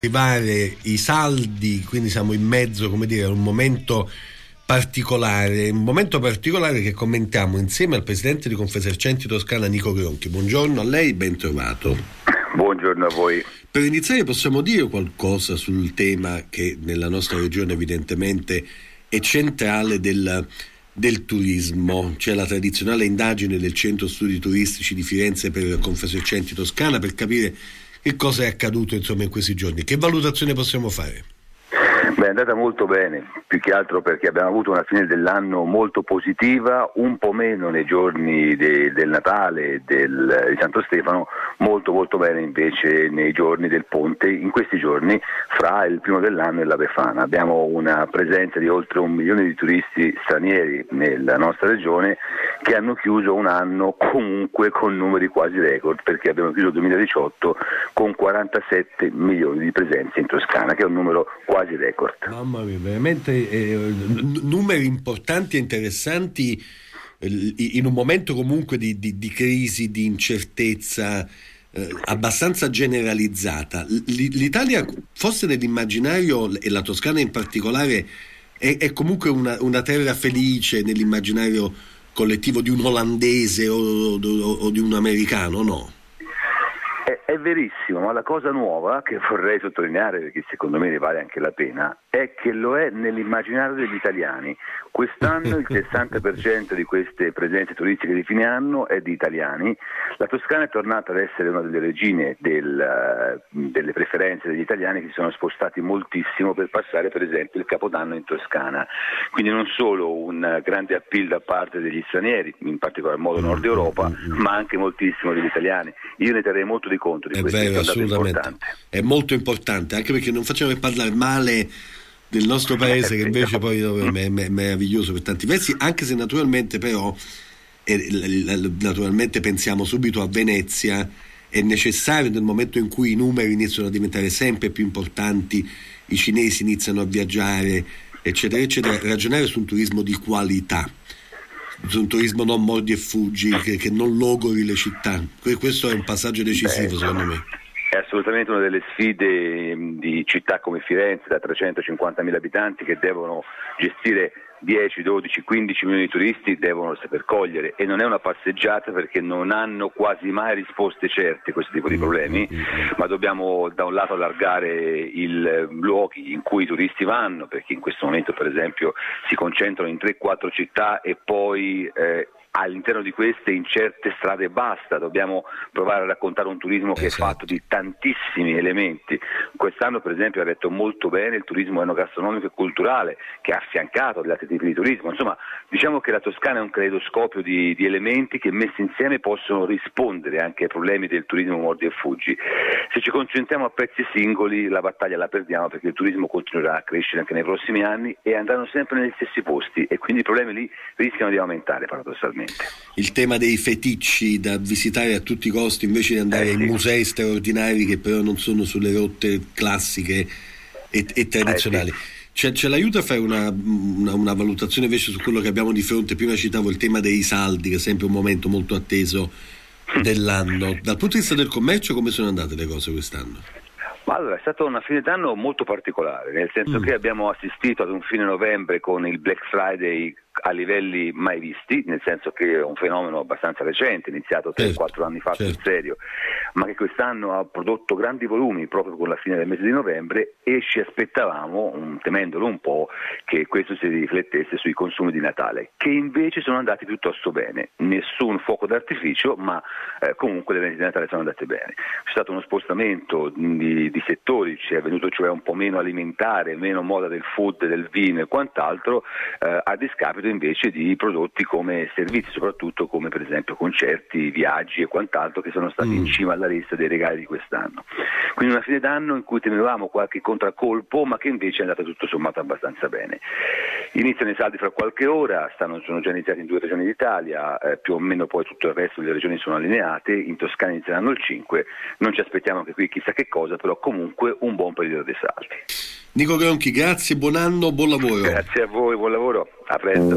arrivare i saldi, quindi siamo in mezzo, come dire, a un momento particolare che commentiamo insieme al presidente di Confesercenti Toscana Nico Gronchi. Buongiorno a lei, ben trovato. Buongiorno a voi. Per iniziare possiamo dire qualcosa sul tema che nella nostra regione evidentemente è centrale del turismo. C'è la tradizionale indagine del Centro Studi Turistici di Firenze per Confesercenti Toscana per capire che cosa è accaduto in questi giorni. Che valutazione possiamo fare? Beh, è andata molto bene, più che altro perché abbiamo avuto una fine dell'anno molto positiva, un po' meno nei giorni del Natale di Santo Stefano, molto molto bene invece nei giorni del Ponte, in questi giorni fra il primo dell'anno e la Befana. Abbiamo una presenza di oltre 1 milione di turisti stranieri nella nostra regione che hanno chiuso un anno comunque con numeri quasi record, perché abbiamo chiuso il 2018 con 47 milioni di presenze in Toscana, che è un numero quasi record. Mamma mia, veramente numeri importanti e interessanti in un momento comunque di crisi, di incertezza abbastanza generalizzata. L'Italia, forse nell'immaginario, e la Toscana in particolare, è comunque una terra felice nell'immaginario collettivo di un olandese o di un americano, no? È verissimo, ma la cosa nuova che vorrei sottolineare, perché secondo me ne vale anche la pena, è che lo è nell'immaginario degli italiani. Quest'anno il 60% di queste presenze turistiche di fine anno è di italiani. La Toscana è tornata ad essere una delle regine delle preferenze degli italiani, che si sono spostati moltissimo per passare per esempio il Capodanno in Toscana. Quindi non solo un grande appeal da parte degli stranieri, in particolar modo Nord Europa, ma anche moltissimo degli italiani. Io ne terrei molto di conto di questo. È vero, assolutamente. È molto importante, anche perché non facciamo parlare male del nostro paese, che invece poi è meraviglioso per tanti versi, anche se naturalmente però naturalmente pensiamo subito a Venezia. È necessario, nel momento in cui i numeri iniziano a diventare sempre più importanti, i cinesi iniziano a viaggiare, eccetera eccetera, ragionare su un turismo di qualità, su un turismo non mordi e fuggi, che non logori le città. Questo è un passaggio decisivo, secondo me. È assolutamente una delle sfide di città come Firenze, da 350.000 abitanti, che devono gestire 10, 12, 15 milioni di turisti, devono saper cogliere, e non è una passeggiata, perché non hanno quasi mai risposte certe a questo tipo di problemi, ma dobbiamo da un lato allargare i luoghi in cui i turisti vanno, perché in questo momento per esempio si concentrano in 3-4 città e poi all'interno di queste in certe strade basta. Dobbiamo provare a raccontare un turismo che è fatto di tantissimi elementi. Quest'anno per esempio ha detto molto bene il turismo enogastronomico e culturale, che ha affiancato gli altri tipi di turismo. Insomma, diciamo che la Toscana è un caleidoscopio di elementi che messi insieme possono rispondere anche ai problemi del turismo mordi e fuggi. Se ci concentriamo a pezzi singoli la battaglia la perdiamo, perché il turismo continuerà a crescere anche nei prossimi anni e andranno sempre negli stessi posti, e quindi i problemi lì rischiano di aumentare paradossalmente. Il tema dei feticci da visitare a tutti i costi, invece di andare in musei straordinari che però non sono sulle rotte classiche e tradizionali. Ce l'aiuta a fare una valutazione invece su quello che abbiamo di fronte? Prima citavo il tema dei saldi, che è sempre un momento molto atteso dell'anno. Dal punto di vista del commercio, come sono andate le cose quest'anno? Allora, è stata una fine d'anno molto particolare, nel senso che abbiamo assistito ad un fine novembre con il Black Friday a livelli mai visti, nel senso che è un fenomeno abbastanza recente, iniziato 3-4 anni fa sul serio, ma che quest'anno ha prodotto grandi volumi proprio con la fine del mese di novembre, e ci aspettavamo, temendolo un po', che questo si riflettesse sui consumi di Natale, che invece sono andati piuttosto bene. Nessun fuoco d'artificio, ma comunque le vendite di Natale sono andate bene. C'è stato uno spostamento di settori, ci è venuto cioè un po' meno alimentare, meno moda del food, del vino e quant'altro, a discapito invece di prodotti come servizi, soprattutto come per esempio concerti, viaggi e quant'altro, che sono stati in cima alla lista dei regali di quest'anno. Quindi una fine d'anno in cui temevamo qualche contraccolpo, ma che invece è andata tutto sommato abbastanza bene. Iniziano i saldi fra qualche ora, sono già iniziati in 2 regioni d'Italia, più o meno poi tutto il resto delle regioni sono allineate, in Toscana inizieranno il 5, non ci aspettiamo anche qui chissà che cosa, però comunque un buon periodo dei saldi. Nico Gronchi, grazie, buon anno, buon lavoro. Grazie a voi, buon lavoro, a presto.